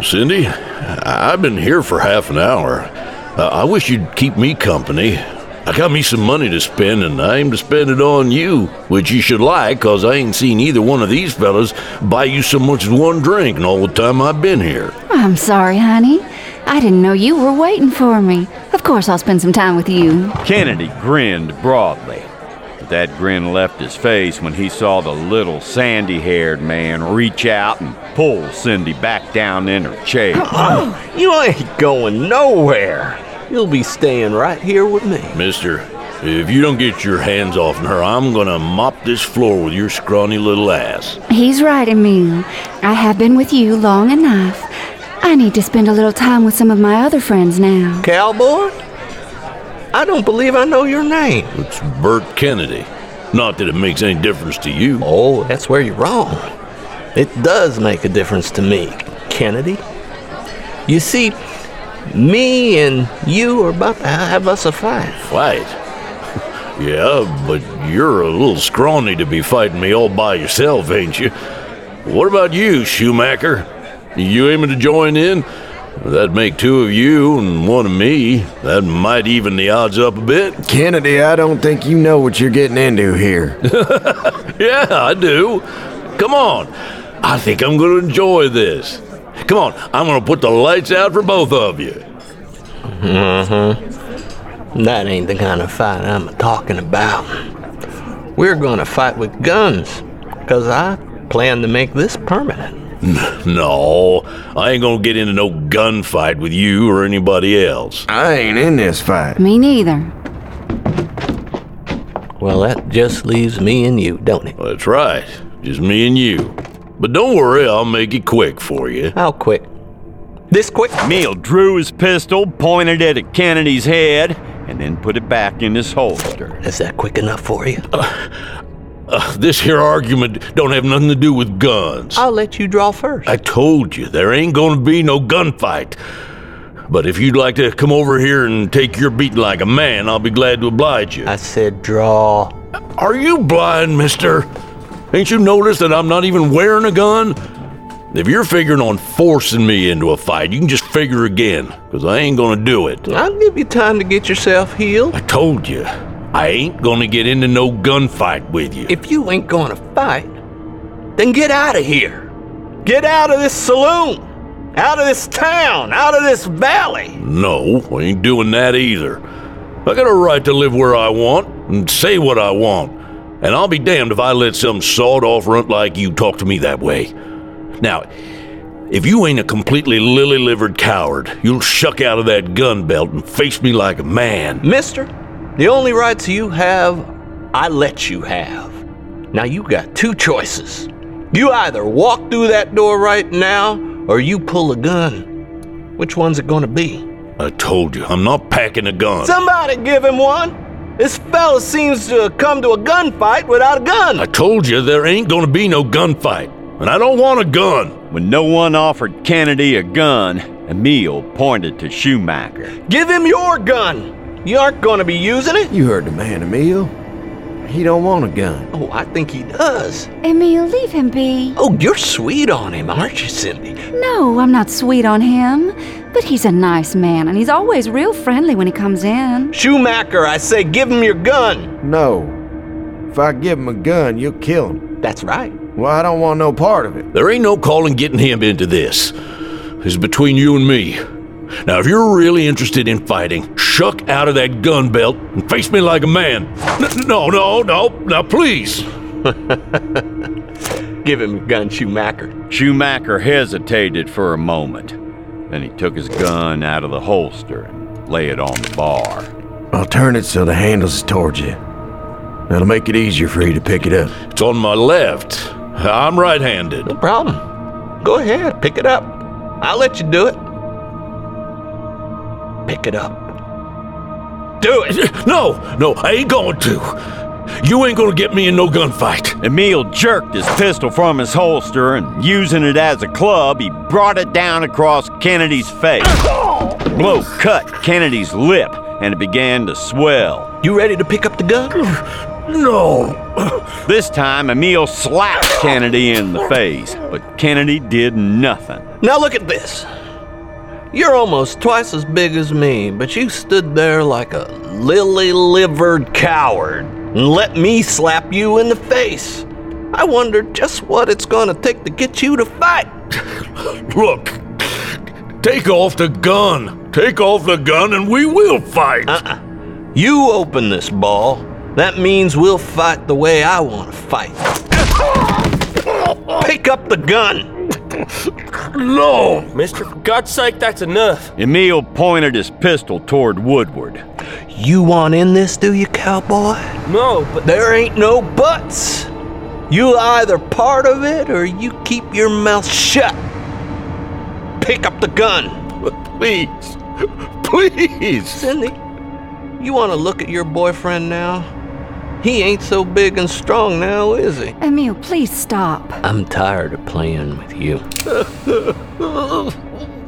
Cindy, I've been here for half an hour. I wish you'd keep me company. I got me some money to spend, and I aim to spend it on you, which you should like, 'cause I ain't seen either one of these fellas buy you so much as one drink in all the time I've been here. I'm sorry, honey. I didn't know you were waiting for me. Of course I'll spend some time with you. Kennedy grinned broadly. But that grin left his face when he saw the little sandy-haired man reach out and pull Cindy back down in her chair. Oh, you ain't going nowhere. You'll be staying right here with me. Mister, if you don't get your hands off her, I'm gonna mop this floor with your scrawny little ass. He's right, Emil. I have been with you long enough. I need to spend a little time with some of my other friends now. Cowboy? I don't believe I know your name. It's Bert Kennedy. Not that it makes any difference to you. Oh, that's where you're wrong. It does make a difference to me, Kennedy. You see, me and you are about to have us a fight. Fight? Yeah, but you're a little scrawny to be fighting me all by yourself, ain't you? What about you, Schumacher? You aiming to join in? That'd make two of you and one of me. That might even the odds up a bit. Kennedy, I don't think you know what you're getting into here. Yeah, I do. Come on. I think I'm going to enjoy this. Come on, I'm going to put the lights out for both of you. That ain't the kind of fight I'm talking about. We're going to fight with guns, because I plan to make this permanent. No, I ain't gonna get into no gunfight with you or anybody else. I ain't in this fight. Me neither. Well, that just leaves me and you, don't it? That's right, just me and you. But don't worry, I'll make it quick for you. How quick? This quick? Emil drew his pistol, pointed it at Kennedy's head, and then put it back in his holster. Is that quick enough for you? This here argument don't have nothing to do with guns. I'll let you draw first. I told you, there ain't gonna be no gunfight. But if you'd like to come over here and take your beating like a man, I'll be glad to oblige you. I said draw. Are you blind, mister? Ain't you noticed that I'm not even wearing a gun? If you're figuring on forcing me into a fight, you can just figure again, because I ain't gonna do it. I'll give you time to get yourself healed. I told you, I ain't gonna get into no gunfight with you. If you ain't gonna fight, then get out of here. Get out of this saloon. Out of this town. Out of this valley. No, I ain't doing that either. I got a right to live where I want and say what I want. And I'll be damned if I let some sawed-off runt like you talk to me that way. Now, if you ain't a completely lily-livered coward, you'll shuck out of that gun belt and face me like a man. Mister, the only rights you have, I let you have. Now you got two choices. You either walk through that door right now, or you pull a gun. Which one's it gonna be? I told you, I'm not packing a gun. Somebody give him one. This fella seems to come to a gunfight without a gun. I told you there ain't gonna be no gunfight, and I don't want a gun. When no one offered Kennedy a gun, Emil pointed to Schumacher. Give him your gun. You aren't gonna be using it. You heard the man, Emil. He don't want a gun. Oh, I think he does. Emil, leave him be. Oh, you're sweet on him, aren't you, Cindy? No, I'm not sweet on him. But he's a nice man, and he's always real friendly when he comes in. Schumacher, I say give him your gun. No. If I give him a gun, you'll kill him. That's right. Well, I don't want no part of it. There ain't no calling getting him into this. This is between you and me. Now, if you're really interested in fighting, shuck out of that gun belt and face me like a man. No, now please. Give him your gun, Schumacher. Schumacher hesitated for a moment. Then he took his gun out of the holster and lay it on the bar. I'll turn it so the handle's towards you. That'll make it easier for you to pick it up. It's on my left. I'm right-handed. No problem. Go ahead, pick it up. I'll let you do it. Pick it up. Do it! No, I ain't going to. You ain't gonna get me in no gunfight. Emil jerked his pistol from his holster and, using it as a club, he brought it down across Kennedy's face. The blow cut Kennedy's lip and it began to swell. You ready to pick up the gun? No. This time, Emil slapped Kennedy in the face, but Kennedy did nothing. Now look at this. You're almost twice as big as me, but you stood there like a lily-livered coward and let me slap you in the face. I wonder just what it's gonna take to get you to fight. Look, take off the gun. Take off the gun and we will fight. You open this ball. That means we'll fight the way I want to fight. Pick up the gun. No. Mister, for God's sake, that's enough. Emil pointed his pistol toward Woodward. You want in this, do you, cowboy? No, but There ain't no buts. You either part of it or you keep your mouth shut. Pick up the gun. Please. Please. Cindy, you want to look at your boyfriend now? He ain't so big and strong now, is he? Emil, please stop. I'm tired of playing with you.